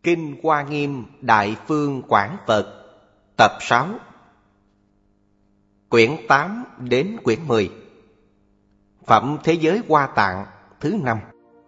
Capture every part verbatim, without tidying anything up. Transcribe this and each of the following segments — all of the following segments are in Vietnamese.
Kinh Hoa Nghiêm Đại Phương Quảng Phật Tập sáu, Quyển tám đến quyển mười. Phẩm Thế Giới Hoa Tạng thứ năm.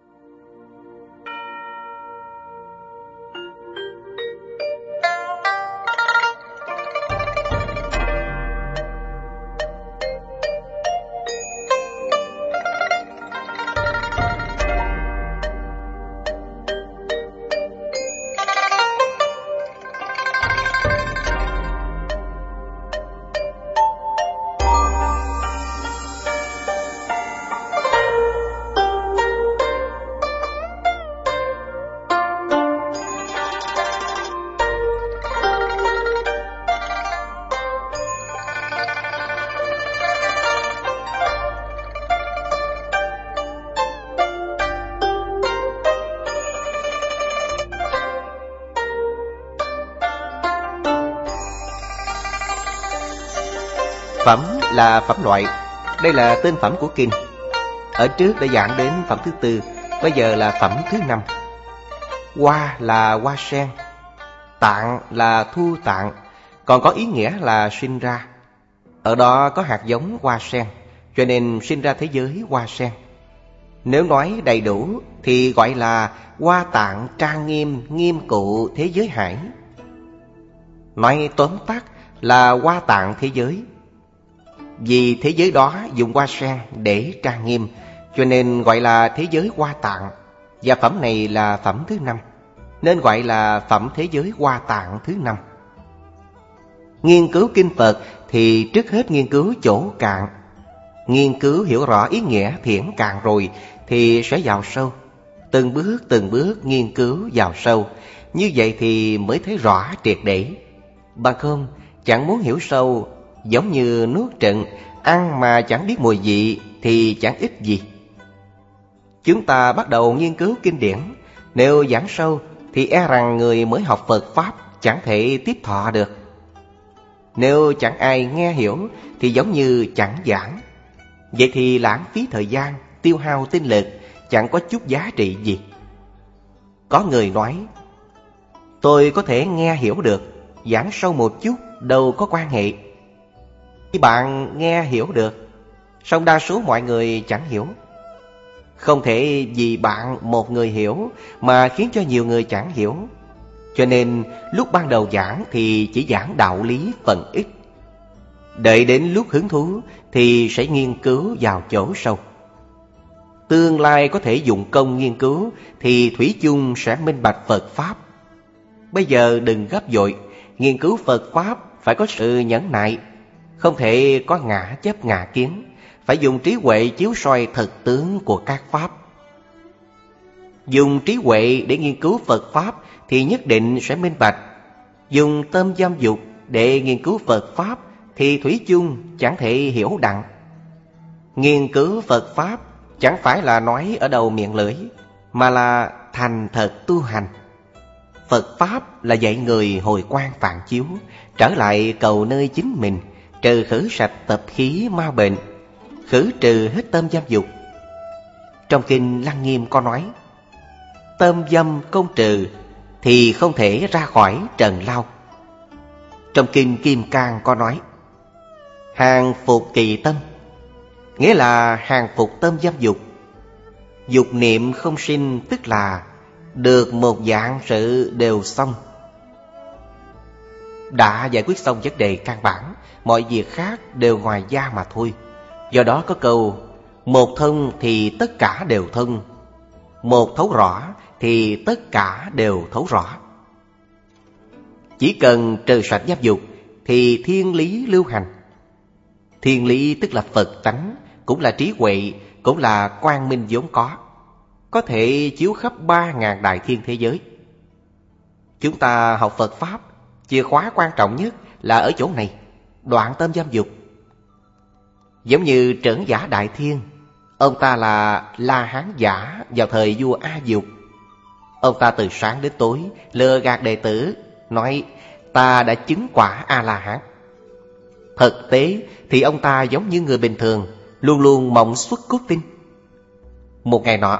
Phẩm là phẩm loại. Đây là tên phẩm của kinh. Ở trước đã giảng đến phẩm thứ tư, bây giờ là phẩm thứ năm. Hoa là hoa sen, tạng là thu tạng, còn có ý nghĩa là sinh ra. Ở đó có hạt giống hoa sen, cho nên sinh ra thế giới hoa sen. Nếu nói đầy đủ thì gọi là Hoa Tạng trang nghiêm nghiêm cụ thế giới hải. Nói tóm tắt là Hoa Tạng thế giới. Vì thế giới đó dùng hoa sen để trang nghiêm, cho nên gọi là thế giới Hoa Tạng. Và phẩm này là phẩm thứ năm, nên gọi là phẩm thế giới Hoa Tạng thứ năm. Nghiên cứu kinh Phật thì trước hết nghiên cứu chỗ cạn. Nghiên cứu hiểu rõ ý nghĩa thiển cạn rồi thì sẽ vào sâu. Từng bước từng bước nghiên cứu vào sâu. Như vậy thì mới thấy rõ triệt để. Bằng không chẳng muốn hiểu sâu, giống như nuốt trừng, ăn mà chẳng biết mùi vị thì chẳng ích gì. Chúng ta bắt đầu nghiên cứu kinh điển, nếu giảng sâu thì e rằng người mới học Phật Pháp chẳng thể tiếp thọ được. Nếu chẳng ai nghe hiểu thì giống như chẳng giảng. Vậy thì lãng phí thời gian, tiêu hao tinh lực, chẳng có chút giá trị gì. Có người nói, tôi có thể nghe hiểu được, giảng sâu một chút đâu có quan hệ. Bạn nghe hiểu được, song đa số mọi người chẳng hiểu. Không thể vì bạn một người hiểu mà khiến cho nhiều người chẳng hiểu. Cho nên lúc ban đầu giảng thì chỉ giảng đạo lý phần ít. Đợi đến lúc hứng thú thì sẽ nghiên cứu vào chỗ sâu. Tương lai có thể dụng công nghiên cứu thì thủy chung sẽ minh bạch Phật Pháp. Bây giờ đừng gấp vội, nghiên cứu Phật Pháp phải có sự nhẫn nại. Không thể có ngã chấp ngã kiến, phải dùng trí huệ chiếu soi thực tướng của các Pháp. Dùng trí huệ để nghiên cứu Phật Pháp thì nhất định sẽ minh bạch. Dùng tâm dâm dục để nghiên cứu Phật Pháp thì thủy chung chẳng thể hiểu đặng. Nghiên cứu Phật Pháp chẳng phải là nói ở đầu miệng lưỡi, mà là thành thật tu hành. Phật Pháp là dạy người hồi quang phản chiếu, trở lại cầu nơi chính mình, trừ khử sạch tập khí ma bệnh, khử trừ hết tâm dâm dục. Trong kinh Lăng Nghiêm có nói, tâm dâm không trừ thì không thể ra khỏi trần lao. Trong kinh Kim Cang có nói, hàng phục kỳ tâm, nghĩa là hàng phục tâm dâm dục. Dục niệm không sinh, tức là được một dạng sự đều xong. Đã giải quyết xong vấn đề căn bản, mọi việc khác đều ngoài da mà thôi. Do đó có câu, một thông thì tất cả đều thông, một thấu rõ thì tất cả đều thấu rõ. Chỉ cần trừ sạch giáp dục thì thiên lý lưu hành. Thiên lý tức là Phật tánh, cũng là trí huệ, cũng là quang minh vốn có, có thể chiếu khắp ba ngàn đại thiên thế giới. Chúng ta học Phật Pháp, chìa khóa quan trọng nhất là ở chỗ này, đoạn tâm dâm dục. Giống như Trưởng Giả Đại Thiên, ông ta là La Hán giả vào thời vua A Dục. Ông ta từ sáng đến tối lừa gạt đệ tử, nói ta đã chứng quả A-la-hán. Thực tế thì ông ta giống như người bình thường, luôn luôn mộng xuất cốt tinh. Một ngày nọ,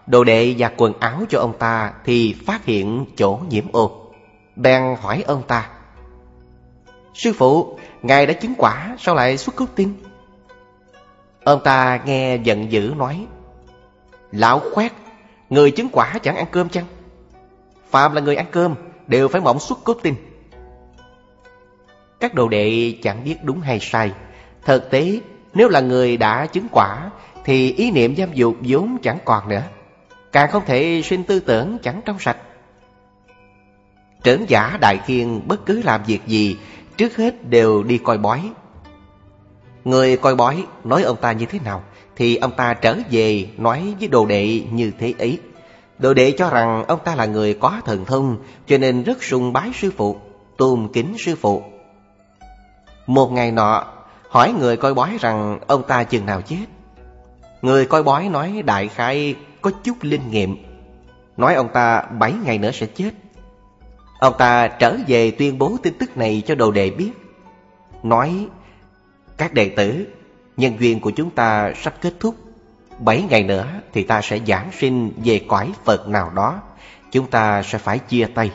Đồ đệ giặt quần áo cho ông ta thì phát hiện chỗ nhiễm ô, bèn hỏi ông ta: Sư phụ, ngài đã chứng quả, sao lại xuất cốt tinh? Ông ta nghe giận dữ nói: Lão khoét, người chứng quả chẳng ăn cơm chăng? Phàm là người ăn cơm đều phải mộng xuất cốt tinh. Các đồ đệ chẳng biết đúng hay sai. Thực tế, nếu là người đã chứng quả thì ý niệm dâm dục vốn chẳng còn nữa, càng không thể sinh tư tưởng chẳng trong sạch. Trưởng giả Đại Thiên bất cứ làm việc gì, trước hết đều đi coi bói. Người coi bói nói ông ta như thế nào thì ông ta trở về nói với đồ đệ như thế ấy. Đồ đệ cho rằng ông ta là người có thần thông, cho nên rất sùng bái sư phụ, tôn kính sư phụ. Một ngày nọ, hỏi người coi bói rằng ông ta chừng nào chết. Người coi bói nói đại khái có chút linh nghiệm, nói ông ta bảy ngày nữa sẽ chết. Ông ta trở về tuyên bố tin tức này cho đồ đệ biết, nói: Các đệ tử, nhân duyên của chúng ta sắp kết thúc. Bảy ngày nữa thì ta sẽ giảng sinh về cõi Phật nào đó, chúng ta sẽ phải chia tay.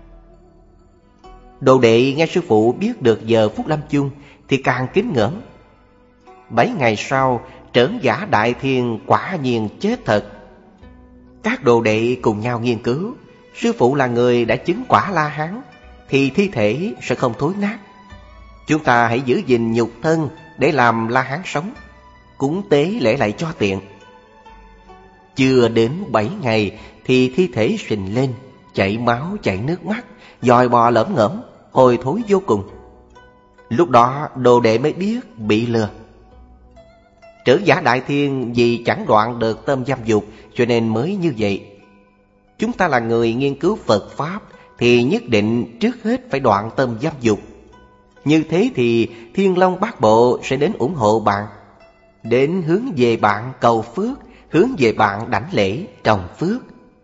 Đồ đệ nghe sư phụ biết được giờ phút lâm chung thì càng kính ngưỡng. Bảy ngày sau, trưởng giả Đại Thiên quả nhiên chết thật. Các đồ đệ cùng nhau nghiên cứu, sư phụ là người đã chứng quả La Hán thì thi thể sẽ không thối nát. Chúng ta hãy giữ gìn nhục thân để làm La Hán sống, cúng tế lễ lại cho tiện. Chưa đến bảy ngày thì thi thể sình lên, chảy máu chảy nước mắt, dòi bò lởm ngởm, hôi thối vô cùng. Lúc đó đồ đệ mới biết bị lừa. Trưởng giả Đại Thiên vì chẳng đoạn được tâm dâm dục cho nên mới như vậy. Chúng ta là người nghiên cứu Phật Pháp thì nhất định trước hết phải đoạn tâm dâm dục. Như thế thì Thiên Long Bát Bộ sẽ đến ủng hộ bạn, đến hướng về bạn cầu phước, hướng về bạn đảnh lễ trồng phước.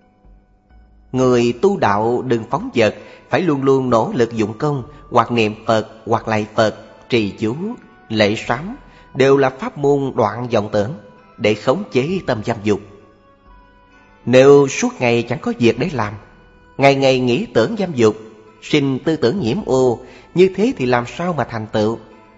Người tu đạo đừng phóng dật, phải luôn luôn nỗ lực dụng công, hoặc niệm Phật, hoặc lạy Phật, trì chú, lễ sám, đều là pháp môn đoạn vọng tưởng để khống chế tâm dâm dục. Nếu suốt ngày chẳng có việc để làm, ngày ngày nghĩ tưởng dâm dục, sinh tư tưởng nhiễm ô, như thế thì làm sao mà thành tựu?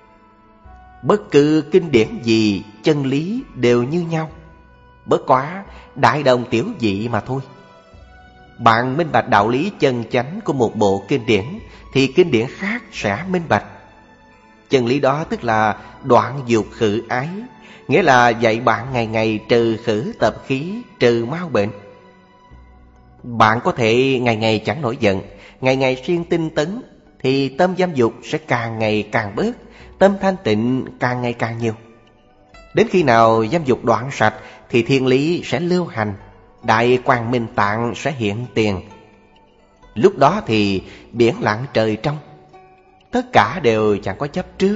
Bất cứ kinh điển gì, chân lý đều như nhau, bất quá đại đồng tiểu dị mà thôi. Bạn minh bạch đạo lý chân chánh của một bộ kinh điển thì kinh điển khác sẽ minh bạch. Chân lý đó tức là đoạn dục khử ái, nghĩa là dạy bạn ngày ngày trừ khử tập khí, trừ mau bệnh. Bạn có thể ngày ngày chẳng nổi giận, ngày ngày siêng tinh tấn, thì tâm dâm dục sẽ càng ngày càng bớt, tâm thanh tịnh càng ngày càng nhiều. Đến khi nào dâm dục đoạn sạch thì thiên lý sẽ lưu hành, đại quang minh tạng sẽ hiện tiền. Lúc đó thì biển lặng trời trong, tất cả đều chẳng có chấp trước.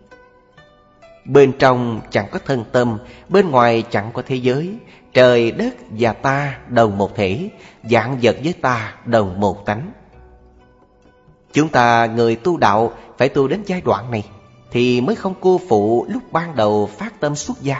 Bên trong chẳng có thân tâm, bên ngoài chẳng có thế giới. Trời đất và ta đồng một thể, vạn vật với ta đồng một tánh. Chúng ta người tu đạo phải tu đến giai đoạn này thì mới không cô phụ lúc ban đầu phát tâm xuất gia.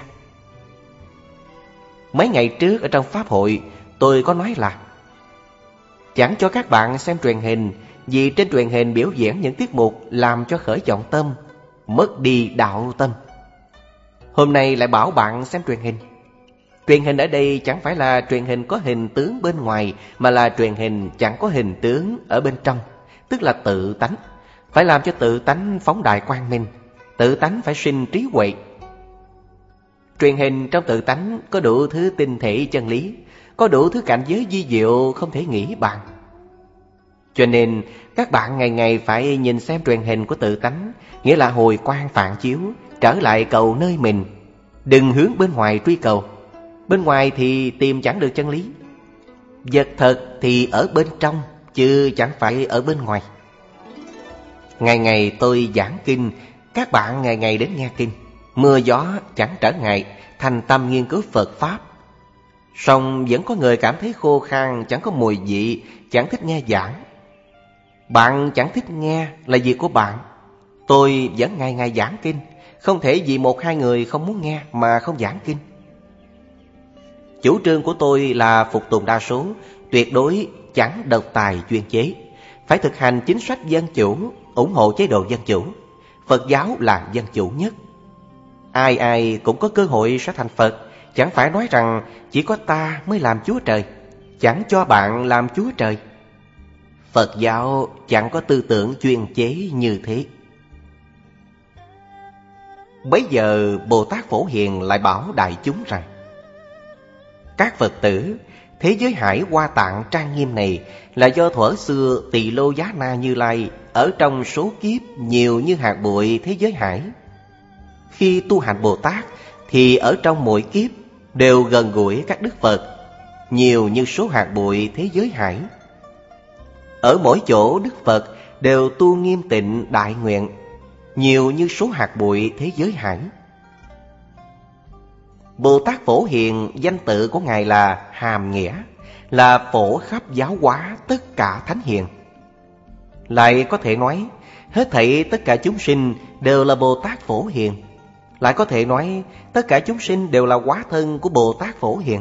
Mấy ngày trước ở trong pháp hội, tôi có nói là chẳng cho các bạn xem truyền hình, vì trên truyền hình biểu diễn những tiết mục làm cho khởi vọng tâm, mất đi đạo tâm. Hôm nay lại bảo bạn xem truyền hình. Truyền hình ở đây chẳng phải là truyền hình có hình tướng bên ngoài, mà là truyền hình chẳng có hình tướng ở bên trong, tức là tự tánh. Phải làm cho tự tánh phóng đại quang minh, tự tánh phải sinh trí huệ. Truyền hình trong tự tánh có đủ thứ tinh thể chân lý, có đủ thứ cảnh giới vi diệu không thể nghĩ bàn. Cho nên các bạn ngày ngày phải nhìn xem truyền hình của tự tánh, nghĩa là hồi quang phản chiếu, trở lại cầu nơi mình. Đừng hướng bên ngoài truy cầu, bên ngoài thì tìm chẳng được chân lý. Vật thật thì ở bên trong, chứ chẳng phải ở bên ngoài. Ngày ngày tôi giảng kinh, các bạn ngày ngày đến nghe kinh. Mưa gió chẳng trở ngại, thành tâm nghiên cứu Phật Pháp. Song vẫn có người cảm thấy khô khan, chẳng có mùi vị, chẳng thích nghe giảng. Bạn chẳng thích nghe là việc của bạn. Tôi vẫn ngày ngày giảng kinh, không thể vì một hai người không muốn nghe mà không giảng kinh. Chủ trương của tôi là phục tùng đa số, tuyệt đối chẳng độc tài chuyên chế. Phải thực hành chính sách dân chủ, ủng hộ chế độ dân chủ. Phật giáo là dân chủ nhất. Ai ai cũng có cơ hội sẽ thành Phật. Chẳng phải nói rằng chỉ có ta mới làm Chúa Trời, chẳng cho bạn làm Chúa Trời. Phật giáo chẳng có tư tưởng chuyên chế như thế. Bấy giờ Bồ Tát Phổ Hiền lại bảo đại chúng rằng: các Phật tử, thế giới hải Hoa Tạng trang nghiêm này là do thuở xưa Tỳ Lô Giá Na Như Lai ở trong số kiếp nhiều như hạt bụi thế giới hải. Khi tu hành Bồ Tát thì ở trong mỗi kiếp đều gần gũi các Đức Phật, nhiều như số hạt bụi thế giới hải. Ở mỗi chỗ Đức Phật đều tu nghiêm tịnh đại nguyện, nhiều như số hạt bụi thế giới hải. Bồ Tát Phổ Hiền danh tự của Ngài là hàm nghĩa, là phổ khắp giáo hóa tất cả thánh hiền. Lại có thể nói hết thảy tất cả chúng sinh đều là Bồ Tát Phổ Hiền. Lại có thể nói tất cả chúng sinh đều là hóa thân của Bồ Tát Phổ Hiền.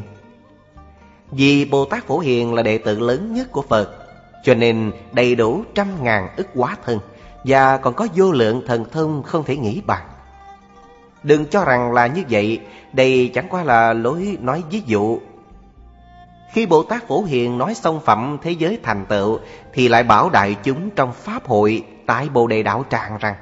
Vì Bồ Tát Phổ Hiền là đệ tử lớn nhất của Phật, cho nên đầy đủ trăm ngàn ức hóa thân, và còn có vô lượng thần thông không thể nghĩ bàn. Đừng cho rằng là như vậy, đây chẳng qua là lối nói ví dụ. Khi Bồ Tát Phổ Hiền nói xong phẩm thế giới thành tựu, thì lại bảo đại chúng trong Pháp hội tại Bồ Đề Đạo Tràng rằng: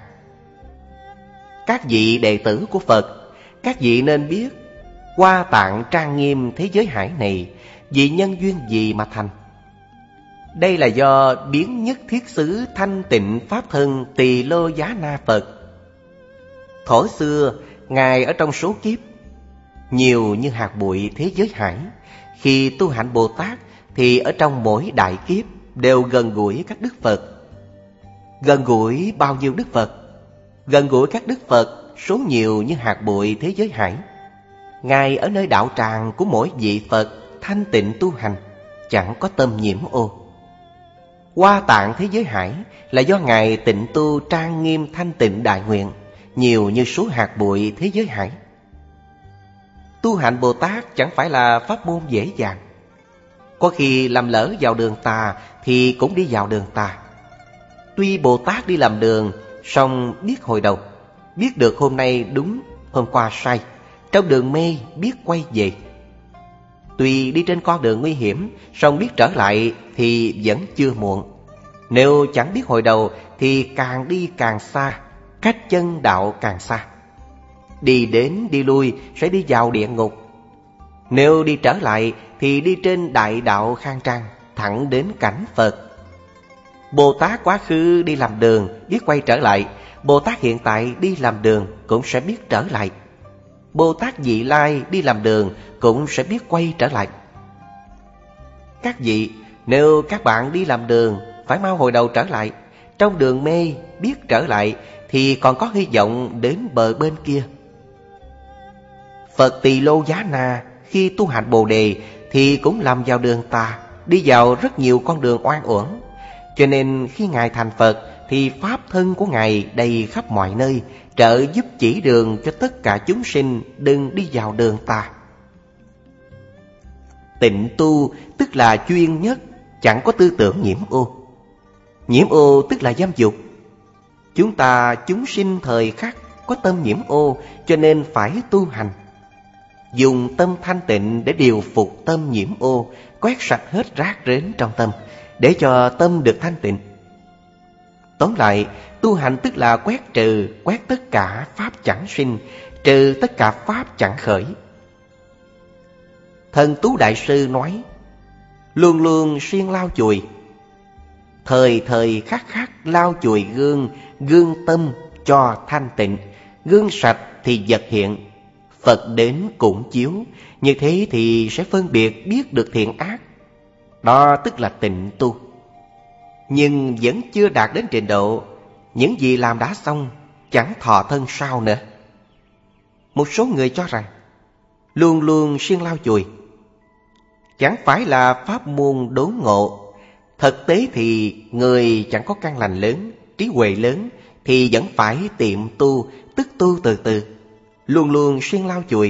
các vị đệ tử của Phật, các vị nên biết Hoa Tạng trang nghiêm thế giới hải này vì nhân duyên gì mà thành. Đây là do biến nhất thiết xứ thanh tịnh Pháp thân Tỳ Lô Giá Na Phật. Thuở xưa, Ngài ở trong số kiếp nhiều như hạt bụi thế giới hải. Khi tu hạnh Bồ Tát thì ở trong mỗi đại kiếp đều gần gũi các Đức Phật. Gần gũi bao nhiêu Đức Phật? Gần gũi các Đức Phật số nhiều như hạt bụi thế giới hải. Ngài ở nơi đạo tràng của mỗi vị Phật thanh tịnh tu hành, chẳng có tâm nhiễm ô. Hoa Tạng thế giới hải là do Ngài tịnh tu trang nghiêm thanh tịnh đại nguyện, nhiều như số hạt bụi thế giới hải. Tu hạnh Bồ Tát chẳng phải là pháp môn dễ dàng. Có khi làm lỡ vào đường tà thì cũng đi vào đường tà. Tuy Bồ Tát đi làm đường, song biết hồi đầu, biết được hôm nay đúng, hôm qua sai, trong đường mê biết quay về. Tuy đi trên con đường nguy hiểm, song biết trở lại thì vẫn chưa muộn. Nếu chẳng biết hồi đầu thì càng đi càng xa, cách chân đạo càng xa. Đi đến đi lui sẽ đi vào địa ngục. Nếu đi trở lại thì đi trên đại đạo khang trang, thẳng đến cảnh Phật. Bồ Tát quá khứ đi làm đường, biết quay trở lại. Bồ Tát hiện tại đi làm đường cũng sẽ biết trở lại. Bồ Tát vị lai đi làm đường cũng sẽ biết quay trở lại. Các vị, nếu các bạn đi làm đường phải mau hồi đầu trở lại. Trong đường mê biết trở lại thì còn có hy vọng đến bờ bên kia. Phật Tỳ Lô Giá Na khi tu hành Bồ Đề thì cũng làm vào đường tà, đi vào rất nhiều con đường oan uổng. Cho nên khi Ngài thành Phật thì pháp thân của Ngài đầy khắp mọi nơi, trợ giúp chỉ đường cho tất cả chúng sinh đừng đi vào đường tà. Tịnh tu tức là chuyên nhất, chẳng có tư tưởng nhiễm ô. Nhiễm ô tức là dâm dục. Chúng ta chúng sinh thời khắc có tâm nhiễm ô, cho nên phải tu hành. Dùng tâm thanh tịnh để điều phục tâm nhiễm ô, quét sạch hết rác rến trong tâm, để cho tâm được thanh tịnh. Tóm lại, tu hành tức là quét trừ, quét tất cả pháp chẳng sinh, trừ tất cả pháp chẳng khởi. Thần Tú Đại Sư nói, luôn luôn siêng lau chùi, thời thời khắc khắc lau chùi gương, gương tâm cho thanh tịnh, gương sạch thì vật hiện, Phật đến cũng chiếu, như thế thì sẽ phân biệt biết được thiện ác. Đó tức là tịnh tu. Nhưng vẫn chưa đạt đến trình độ những gì làm đã xong chẳng thọ thân sau nữa. Một số người cho rằng luôn luôn siêng lau chùi chẳng phải là pháp môn đốn ngộ. Thực tế thì người chẳng có căn lành lớn, trí huệ lớn thì vẫn phải tiệm tu, tức tu từ từ. Luôn luôn siêng lau chùi,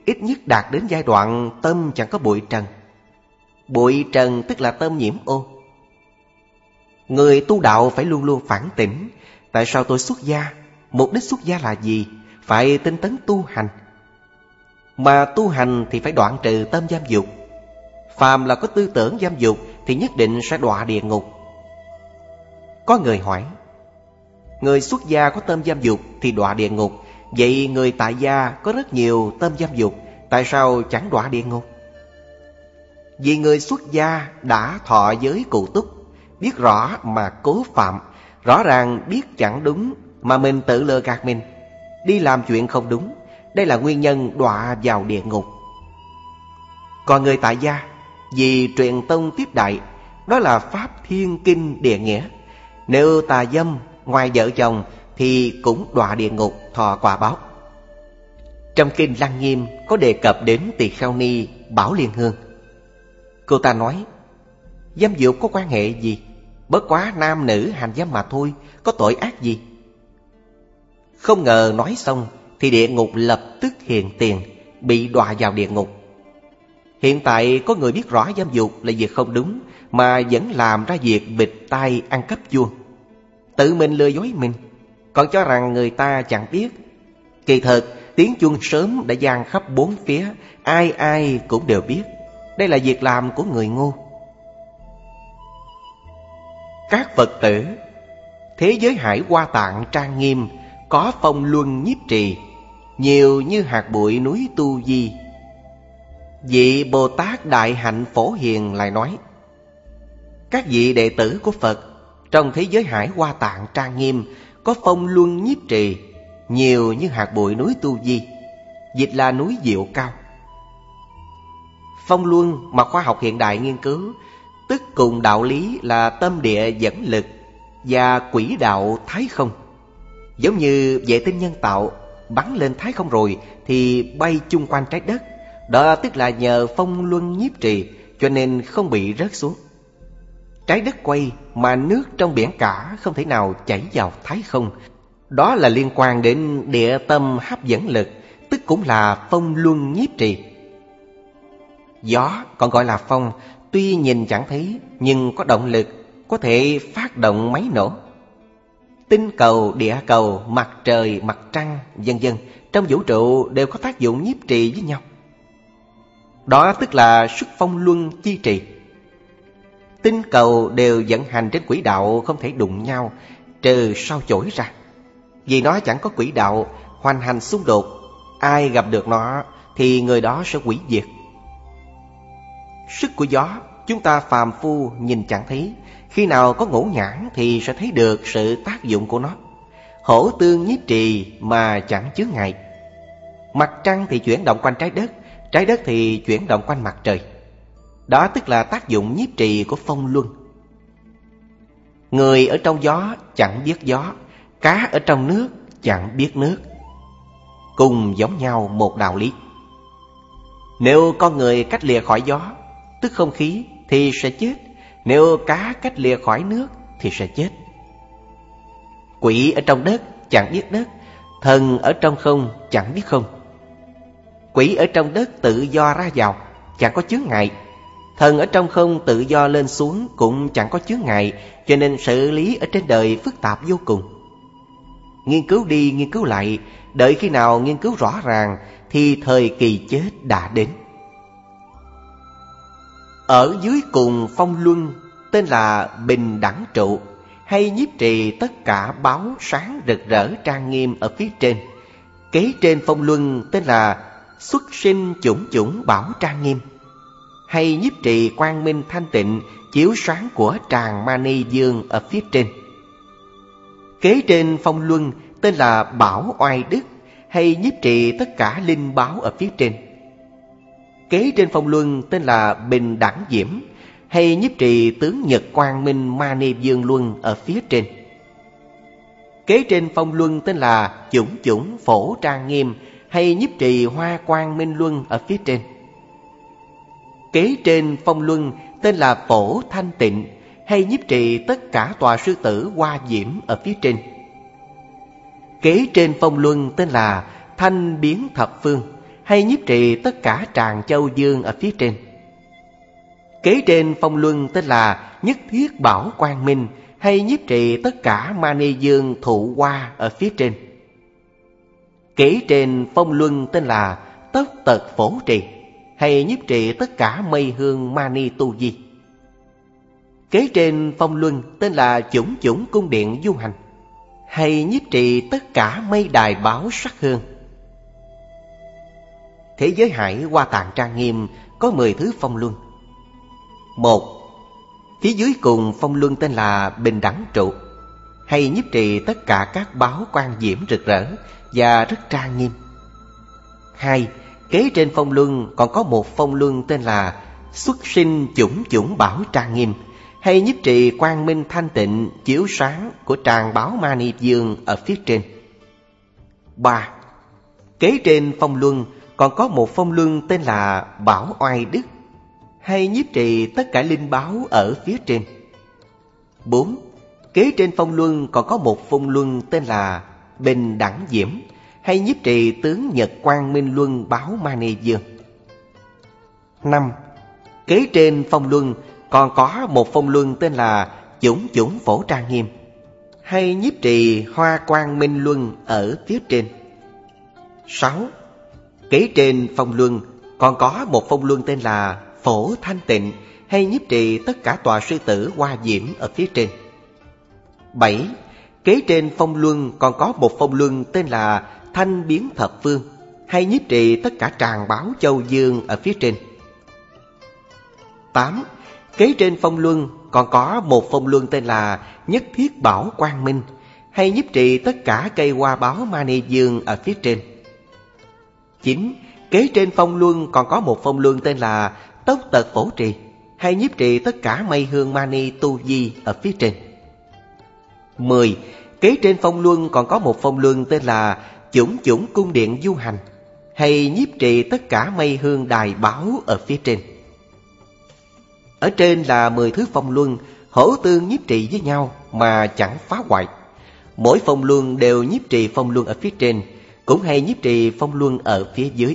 ít nhất đạt đến giai đoạn tâm chẳng có bụi trần. Bụi trần tức là tâm nhiễm ô. Người tu đạo phải luôn luôn phản tỉnh. Tại sao tôi xuất gia? Mục đích xuất gia là gì? Phải tinh tấn tu hành. Mà tu hành thì phải đoạn trừ tâm giam dục. Phàm là có tư tưởng giam dục thì nhất định sẽ đọa địa ngục. Có người hỏi, người xuất gia có tâm giam dục thì đọa địa ngục, vậy người tại gia có rất nhiều tâm giam dục, tại sao chẳng đọa địa ngục? Vì người xuất gia đã thọ giới cụ túc, biết rõ mà cố phạm, rõ ràng biết chẳng đúng mà mình tự lừa gạt mình, đi làm chuyện không đúng. Đây là nguyên nhân đọa vào địa ngục. Còn người tại gia vì truyền tông tiếp đại, đó là pháp thiên kinh địa nghĩa. Nếu tà dâm ngoài vợ chồng thì cũng đọa địa ngục thọ quả báo. Trong kinh Lăng Nghiêm có đề cập đến Tỳ Kheo Ni Bảo Liên Hương. Cô ta nói, dâm dục có quan hệ gì? Bất quá nam nữ hành dâm mà thôi, có tội ác gì? Không ngờ nói xong thì địa ngục lập tức hiện tiền, bị đọa vào địa ngục. Hiện tại có người biết rõ dâm dục là việc không đúng mà vẫn làm ra việc bịt tai ăn cắp chuông, tự mình lừa dối mình, còn cho rằng người ta chẳng biết. Kỳ thật tiếng chuông sớm đã vang khắp bốn phía, ai ai cũng đều biết. Đây là việc làm của người ngu. Các Phật tử, thế giới hải Hoa Tạng trang nghiêm, có phong luân nhiếp trì, nhiều như hạt bụi núi Tu Di. Vị Bồ Tát Đại Hạnh Phổ Hiền lại nói, các vị đệ tử của Phật trong thế giới hải Hoa Tạng trang nghiêm, có phong luân nhiếp trì, nhiều như hạt bụi núi Tu Di. Dịch là núi Diệu Cao. Phong luân mà khoa học hiện đại nghiên cứu, tức cùng đạo lý là tâm địa dẫn lực và quỹ đạo thái không. Giống như vệ tinh nhân tạo bắn lên thái không rồi thì bay chung quanh trái đất. Đó tức là nhờ phong luân nhiếp trì cho nên không bị rớt xuống. Trái đất quay mà nước trong biển cả không thể nào chảy vào thái không. Đó là liên quan đến địa tâm hấp dẫn lực, tức cũng là phong luân nhiếp trì. Gió còn gọi là phong, tuy nhìn chẳng thấy nhưng có động lực, có thể phát động máy nổ. Tinh cầu, địa cầu, mặt trời, mặt trăng, vân vân trong vũ trụ đều có tác dụng nhiếp trì với nhau. Đó tức là sức phong luân chi trì. Tinh cầu đều vận hành trên quỹ đạo không thể đụng nhau, trừ sao chổi ra. Vì nó chẳng có quỹ đạo, hoành hành xung đột, ai gặp được nó thì người đó sẽ hủy diệt. Sức của gió chúng ta phàm phu nhìn chẳng thấy, khi nào có ngũ nhãn thì sẽ thấy được sự tác dụng của nó. Hổ tương nhiếp trì mà chẳng chướng ngại. Mặt trăng thì chuyển động quanh trái đất, trái đất thì chuyển động quanh mặt trời. Đó tức là tác dụng nhiếp trì của phong luân. Người ở trong gió chẳng biết gió, cá ở trong nước chẳng biết nước. Cùng giống nhau một đạo lý. Nếu con người cách lìa khỏi gió, tức không khí, thì sẽ chết. Nếu cá cách lìa khỏi nước thì sẽ chết. Quỷ ở trong đất chẳng biết đất, thần ở trong không chẳng biết không. Quỷ ở trong đất tự do ra vào, chẳng có chướng ngại. Thần ở trong không tự do lên xuống cũng chẳng có chướng ngại, cho nên sự lý ở trên đời phức tạp vô cùng. Nghiên cứu đi nghiên cứu lại, đợi khi nào nghiên cứu rõ ràng thì thời kỳ chết đã đến. Ở dưới cùng phong luân tên là bình đẳng trụ, hay nhiếp trì tất cả báo sáng rực rỡ trang nghiêm ở phía trên. Kế trên phong luân tên là xuất sinh chủng chủng bảo trang nghiêm, hay nhiếp trì quang minh thanh tịnh chiếu sáng của tràng mani dương ở phía trên. Kế trên phong luân tên là bảo oai đức, hay nhiếp trì tất cả linh báo ở phía trên. Kế trên phong luân tên là bình đẳng diễm, hay nhiếp trì tướng nhật quang minh mani dương luân ở phía trên. Kế trên phong luân tên là chủng chủng phổ trang nghiêm, hay nhiếp trì hoa quang minh luân ở phía trên. Kế trên phong luân tên là phổ thanh tịnh, hay nhiếp trì tất cả tòa sư tử hoa diễm ở phía trên. Kế trên phong luân tên là thanh biến thập phương, hay nhiếp trì tất cả tràng châu dương ở phía trên. Kế trên phong luân tên là Nhất Thiết Bảo Quang Minh, hay nhiếp trì tất cả mani dương thụ hoa ở phía trên. Kế trên phong luân tên là Tốc Tật Phổ Trì, hay nhiếp trì tất cả mây hương mani tu di. Kế trên phong luân tên là Chủng Chủng Cung Điện Du Hành, hay nhiếp trì tất cả mây đài báo sắc hương. Thế giới hải Hoa Tạng trang nghiêm có mười thứ phong luân. Một, phía dưới cùng phong luân tên là Bình Đẳng Trụ, hay nhiếp trì tất cả các báo quang diễm rực rỡ và rất trang nghiêm. Hai, kế trên phong luân còn có một phong luân tên là Xuất Sinh Chủng Chủng Bảo trang nghiêm, hay nhiếp trì quang minh thanh tịnh chiếu sáng của tràng báo mani dương ở phía trên. Ba, kế trên phong luân còn có một phong luân tên là Bảo Oai Đức, hay nhiếp trì tất cả linh báo ở phía trên. Bốn, kế trên phong luân còn có một phong luân tên là Bình Đẳng Diễm, hay nhiếp trì tướng Nhật Quang Minh Luân báo mani dương. Năm, kế trên phong luân còn có một phong luân tên là Chủng Chủng Phổ trang nghiêm, hay nhiếp trì Hoa Quang Minh Luân ở phía trên. Sáu, kế trên phong luân còn có một phong luân tên là Phổ Thanh Tịnh, hay nhiếp trì tất cả tòa sư tử hoa diễm ở phía trên. Bảy, kế trên phong luân còn có một phong luân tên là Thanh Biến Thập Phương, hay nhiếp trì tất cả tràng báo châu dương ở phía trên. Tám, kế trên phong luân còn có một phong luân tên là Nhất Thiết Bảo Quang Minh, hay nhiếp trì tất cả cây hoa báo mani dương ở phía trên. Chín, kế trên phong luân còn có một phong luân tên là Tốc Tật Phổ Trì, hay nhiếp trì tất cả mây hương mani tu di ở phía trên. Mười, kế trên phong luân còn có một phong luân tên là Chủng Chủng Cung Điện Du Hành, hay nhiếp trì tất cả mây hương đài báo ở phía trên. Ở trên là mười thứ phong luân hỗ tương nhiếp trì với nhau mà chẳng phá hoại. Mỗi phong luân đều nhiếp trì phong luân ở phía trên, cũng hay nhiếp trì phong luân ở phía dưới.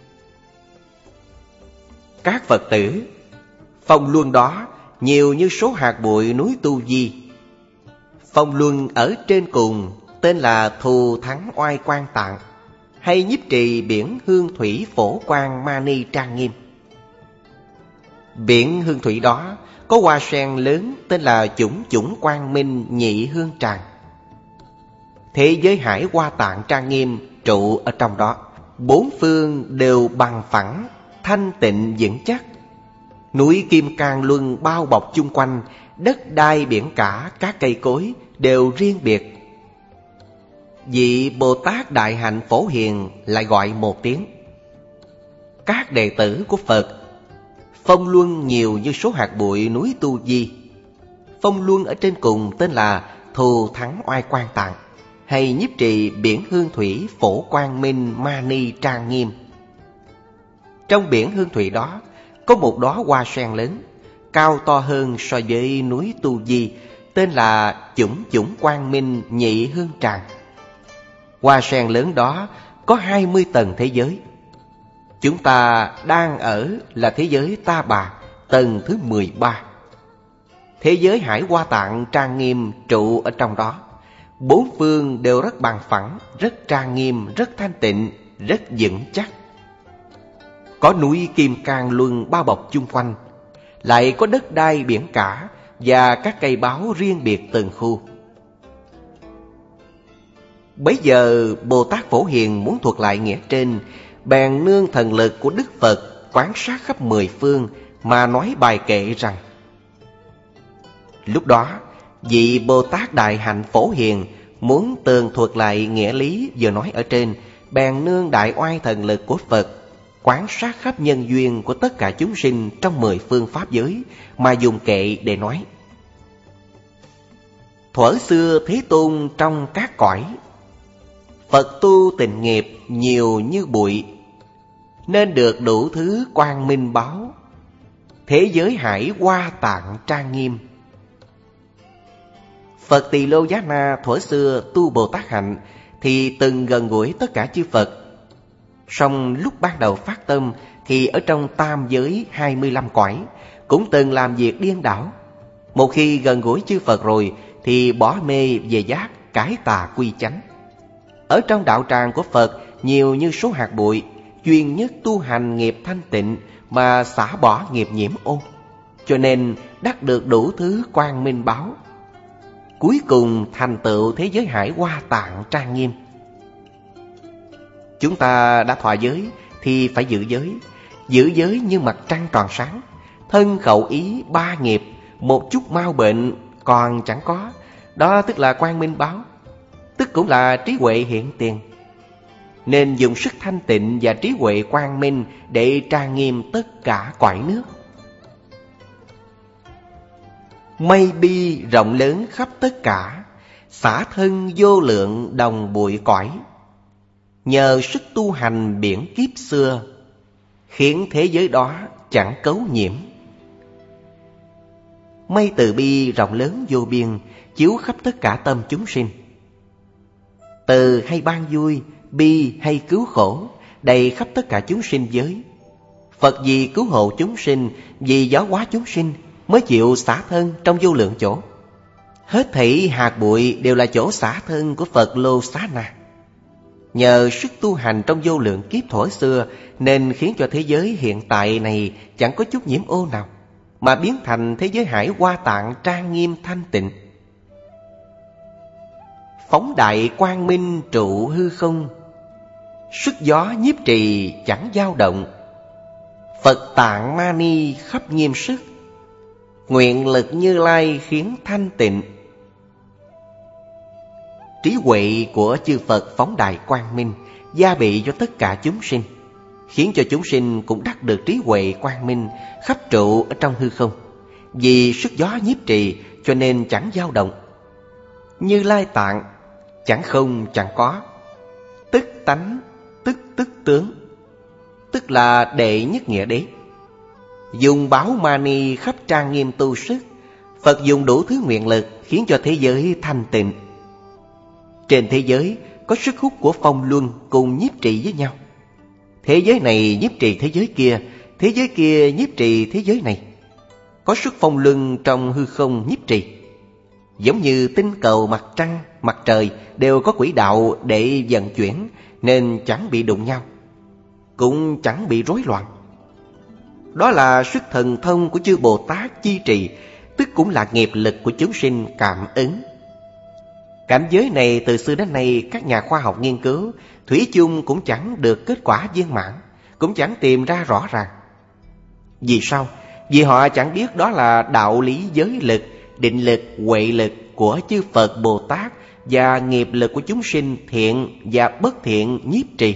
Các Phật tử, phong luân đó nhiều như số hạt bụi núi Tu Di. Phong luân ở trên cùng tên là Thù Thắng Oai Quang Tạng, hay nhiếp trì biển hương thủy phổ quang mani trang nghiêm. Biển hương thủy đó có hoa sen lớn tên là Chủng Chủng Quang Minh Nhị Hương Tràng. Thế giới hải Hoa Tạng trang nghiêm trụ ở trong đó, bốn phương đều bằng phẳng, thanh tịnh vững chắc. Núi Kim Cang Luân bao bọc chung quanh, đất đai biển cả các cây cối đều riêng biệt. Vị Bồ Tát Đại Hạnh Phổ Hiền lại gọi một tiếng. Các đệ tử của Phật, phong luân nhiều như số hạt bụi núi Tu Di. Phong luân ở trên cùng tên là Thù Thắng Oai Quang Tạng, hay nhiếp trì biển hương thủy phổ quang minh mani trang nghiêm. Trong biển hương thủy đó có một đóa hoa sen lớn, cao to hơn so với núi Tu Di, tên là Chủng Chủng Quang Minh Nhị Hương Tràng. Hoa sen lớn đó có hai mươi tầng thế giới. Chúng ta đang ở là thế giới Ta Bà, tầng thứ mười ba. Thế giới hải Hoa Tạng trang nghiêm trụ ở trong đó. Bốn phương đều rất bằng phẳng, rất trang nghiêm, rất thanh tịnh, rất vững chắc. Có núi Kim Cang Luân bao bọc chung quanh, lại có đất đai biển cả và các cây báo riêng biệt từng khu. Bấy giờ Bồ Tát Phổ Hiền muốn thuật lại nghĩa trên, bèn nương thần lực của Đức Phật quan sát khắp mười phương mà nói bài kệ rằng: lúc đó vị Bồ Tát Đại Hạnh Phổ Hiền muốn tường thuật lại nghĩa lý vừa nói ở trên, bèn nương đại oai thần lực của Phật quan sát khắp nhân duyên của tất cả chúng sinh trong mười phương pháp giới mà dùng kệ để nói: thuở xưa Thế Tôn trong các cõi, Phật tu tình nghiệp nhiều như bụi, nên được đủ thứ quang minh báo, thế giới hải Hoa Tạng trang nghiêm. Phật Tỳ Lô Giá Na thuở xưa tu Bồ Tát hạnh thì từng gần gũi tất cả chư Phật. Song lúc ban đầu phát tâm thì ở trong tam giới hai mươi lăm cõi cũng từng làm việc điên đảo. Một khi gần gũi chư Phật rồi thì bỏ mê về giác, cải tà quy chánh. Ở trong đạo tràng của Phật nhiều như số hạt bụi, chuyên nhất tu hành nghiệp thanh tịnh mà xả bỏ nghiệp nhiễm ô, cho nên đắc được đủ thứ quang minh báo. Cuối cùng thành tựu thế giới hải Hoa Tạng trang nghiêm. Chúng ta đã thọ giới thì phải giữ giới. Giữ giới như mặt trăng tròn sáng. Thân khẩu ý ba nghiệp, một chút mau bệnh còn chẳng có. Đó tức là quang minh báo, tức cũng là trí huệ hiện tiền. Nên dùng sức thanh tịnh và trí huệ quang minh để trang nghiêm tất cả cõi nước. Mây bi rộng lớn khắp tất cả, xả thân vô lượng đồng bụi cõi. Nhờ sức tu hành biển kiếp xưa, khiến thế giới đó chẳng cấu nhiễm. Mây từ bi rộng lớn vô biên, chiếu khắp tất cả tâm chúng sinh. Từ hay ban vui, bi hay cứu khổ, đầy khắp tất cả chúng sinh giới. Phật vì cứu hộ chúng sinh, vì giáo hóa chúng sinh, mới chịu xả thân trong vô lượng chỗ. Hết thảy hạt bụi đều là chỗ xả thân của Phật Lô Xá Na. Nhờ sức tu hành trong vô lượng kiếp thuở xưa, nên khiến cho thế giới hiện tại này chẳng có chút nhiễm ô nào, mà biến thành thế giới hải Hoa Tạng trang nghiêm thanh tịnh. Phóng đại quang minh trụ hư không, sức gió nhiếp trì chẳng dao động. Phật Tạng Mani khắp nghiêm sức, nguyện lực Như Lai khiến thanh tịnh. Trí huệ của chư Phật phóng đại quang minh, gia bị cho tất cả chúng sinh, khiến cho chúng sinh cũng đắc được trí huệ quang minh khắp trụ ở trong hư không. Vì sức gió nhiếp trì cho nên chẳng dao động. Như Lai Tạng chẳng không chẳng có, tức tánh tức tức tướng, tức là đệ nhất nghĩa đế. Dùng báo mani khắp trang nghiêm tu sức, Phật dùng đủ thứ nguyện lực khiến cho thế giới thanh tịnh. Trên thế giới có sức hút của phong luân cùng nhiếp trì với nhau. Thế giới này nhiếp trì thế giới kia, thế giới kia nhiếp trì thế giới này. Có sức phong luân trong hư không nhiếp trì. Giống như tinh cầu, mặt trăng, mặt trời đều có quỹ đạo để vận chuyển, nên chẳng bị đụng nhau, cũng chẳng bị rối loạn. Đó là sức thần thông của chư Bồ Tát chi trì, tức cũng là nghiệp lực của chúng sinh cảm ứng. Cảnh giới này từ xưa đến nay các nhà khoa học nghiên cứu, thủy chung cũng chẳng được kết quả viên mãn, cũng chẳng tìm ra rõ ràng. Vì sao? Vì họ chẳng biết đó là đạo lý giới lực, định lực, huệ lực của chư Phật Bồ Tát và nghiệp lực của chúng sinh thiện và bất thiện nhiếp trì.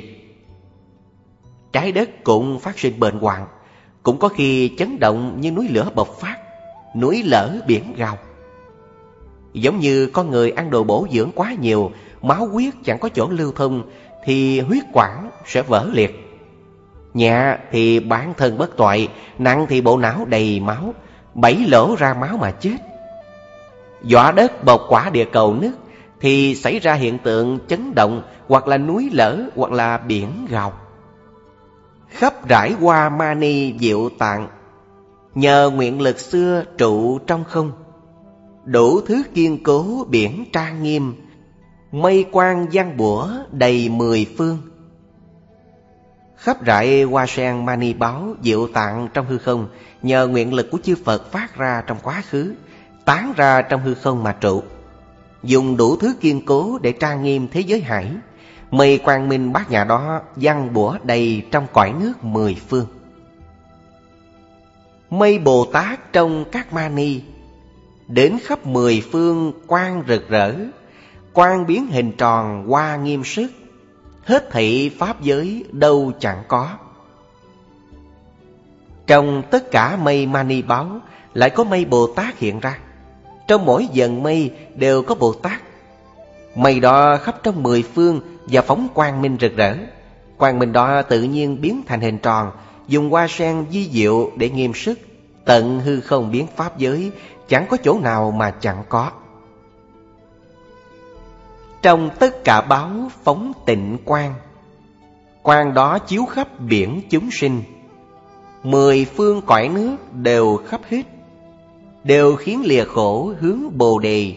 Trái đất cũng phát sinh bệnh hoạn, cũng có khi chấn động như núi lửa bộc phát, núi lở biển gào. Giống như con người ăn đồ bổ dưỡng quá nhiều, máu huyết chẳng có chỗ lưu thông thì huyết quản sẽ vỡ liệt. Nhẹ thì bản thân bất toại, nặng thì bộ não đầy máu, bảy lỗ ra máu mà chết. Dọa đất bộc quả địa cầu nứt thì xảy ra hiện tượng chấn động, hoặc là núi lở, hoặc là biển gào. Khắp rải Hoa Mani diệu tạng, nhờ nguyện lực xưa trụ trong không. Đủ thứ kiên cố biển trang nghiêm, mây quang giăng bủa đầy mười phương. Khắp rải hoa sen mani báo diệu tạng trong hư không, nhờ nguyện lực của chư Phật phát ra trong quá khứ, tán ra trong hư không mà trụ. Dùng đủ thứ kiên cố để trang nghiêm thế giới hải. Mây quang minh bát nhã đó giăng bủa đầy trong cõi nước mười phương. Mây Bồ Tát trong các mani, đến khắp mười phương quang rực rỡ, quang biến hình tròn hoa nghiêm sức, hết thảy pháp giới đâu chẳng có. Trong tất cả mây mani báo lại có mây Bồ Tát hiện ra. Trong mỗi dần mây đều có Bồ Tát. Mây đó khắp trong mười phương và phóng quang minh rực rỡ. Quang minh đó tự nhiên biến thành hình tròn, dùng hoa sen vi diệu để nghiêm sức, tận hư không biến pháp giới, chẳng có chỗ nào mà chẳng có. Trong tất cả báo phóng tịnh quang, Quang đó chiếu khắp biển chúng sinh, mười phương cõi nước đều khắp hết, đều khiến lìa khổ hướng Bồ Đề.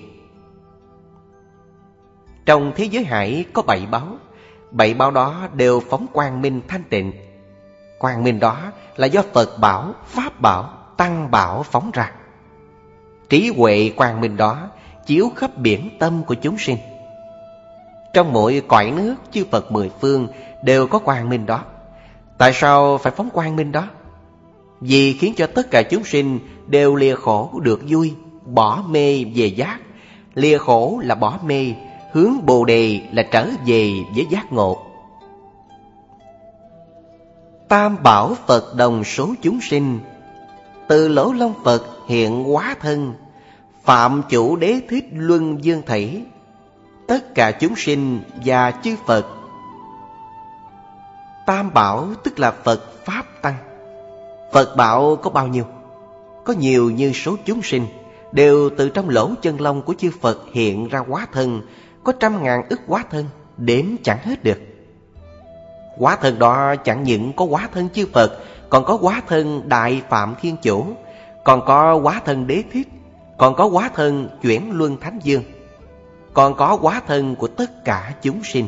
Trong thế giới hải có bảy báo, bảy báo đó đều phóng quang minh thanh tịnh. Quang minh đó là do Phật bảo, Pháp bảo, Tăng bảo phóng ra. Trí huệ quang minh đó chiếu khắp biển tâm của chúng sinh. Trong mỗi cõi nước, chư Phật mười phương đều có quang minh đó. Tại sao phải phóng quang minh đó? Vì khiến cho tất cả chúng sinh đều lìa khổ được vui, bỏ mê về giác. Lìa khổ là bỏ mê, hướng Bồ Đề là trở về với giác ngộ. Tam bảo Phật đồng số chúng sinh, từ lỗ long Phật hiện hóa thân, phạm chủ đế thích luân dương thể, tất cả chúng sinh và chư Phật. Tam bảo tức là Phật, Pháp, Tăng. Phật bảo có bao nhiêu? Có nhiều như số chúng sinh, đều từ trong lỗ chân lông của chư Phật hiện ra hóa thân, có trăm ngàn ức hóa thân, đếm chẳng hết được. Hóa thân đó chẳng những có hóa thân chư Phật, còn có hóa thân Đại Phạm Thiên Chủ, còn có hóa thân Đế Thích, còn có hóa thân Chuyển Luân Thánh Dương, còn có hóa thân của tất cả chúng sinh.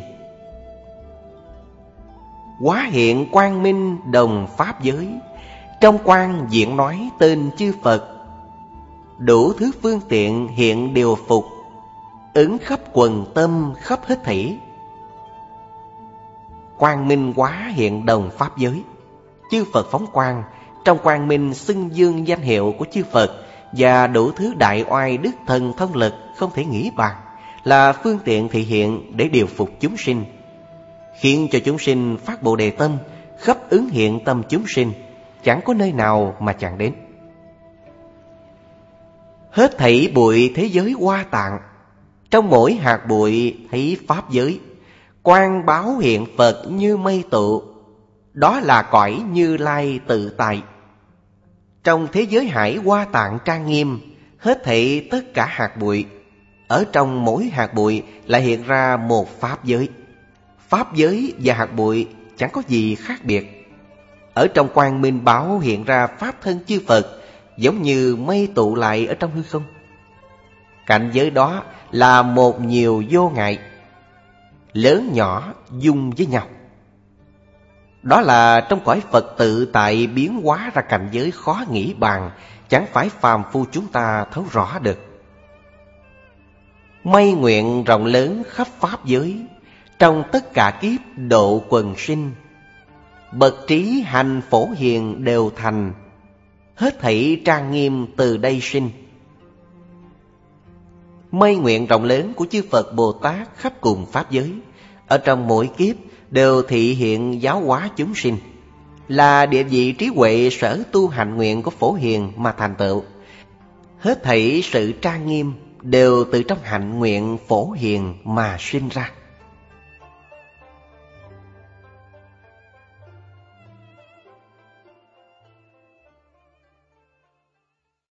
Hóa hiện quang minh đồng pháp giới, trong quang diện nói tên chư Phật, đủ thứ phương tiện hiện điều phục, ứng khắp quần tâm khắp hết thảy. Quang minh hóa hiện đồng pháp giới, chư Phật phóng quang, trong quang minh xưng dương danh hiệu của chư Phật và đủ thứ đại oai đức thần thông lực không thể nghĩ bàn, là phương tiện thị hiện để điều phục chúng sinh, khiến cho chúng sinh phát Bồ Đề tâm, khắp ứng hiện tâm chúng sinh, chẳng có nơi nào mà chẳng đến. Hết thảy bụi thế giới Hoa Tạng, trong mỗi hạt bụi thấy pháp giới, quang báo hiện Phật như mây tụ, đó là cõi Như Lai tự tại. Trong thế giới hải Hoa Tạng trang nghiêm, hết thảy tất cả hạt bụi, ở trong mỗi hạt bụi lại hiện ra một pháp giới. Pháp giới và hạt bụi chẳng có gì khác biệt. Ở trong quang minh báo hiện ra pháp thân chư Phật, giống như mây tụ lại ở trong hư không. Cảnh giới đó là một nhiều vô ngại, lớn nhỏ dung với nhau. Đó là trong cõi Phật tự tại biến hóa ra cảnh giới khó nghĩ bàn, chẳng phải phàm phu chúng ta thấu rõ được. Mây nguyện rộng lớn khắp pháp giới, trong tất cả kiếp độ quần sinh, bậc trí hành phổ hiền đều thành, hết thảy trang nghiêm từ đây sinh. Mây nguyện rộng lớn của chư Phật Bồ Tát khắp cùng pháp giới, ở trong mỗi kiếp đều thị hiện giáo hóa chúng sinh, là địa vị trí huệ sở tu hành nguyện của phổ hiền mà thành tựu. Hết thảy sự trang nghiêm đều từ trong hạnh nguyện phổ hiền mà sinh ra.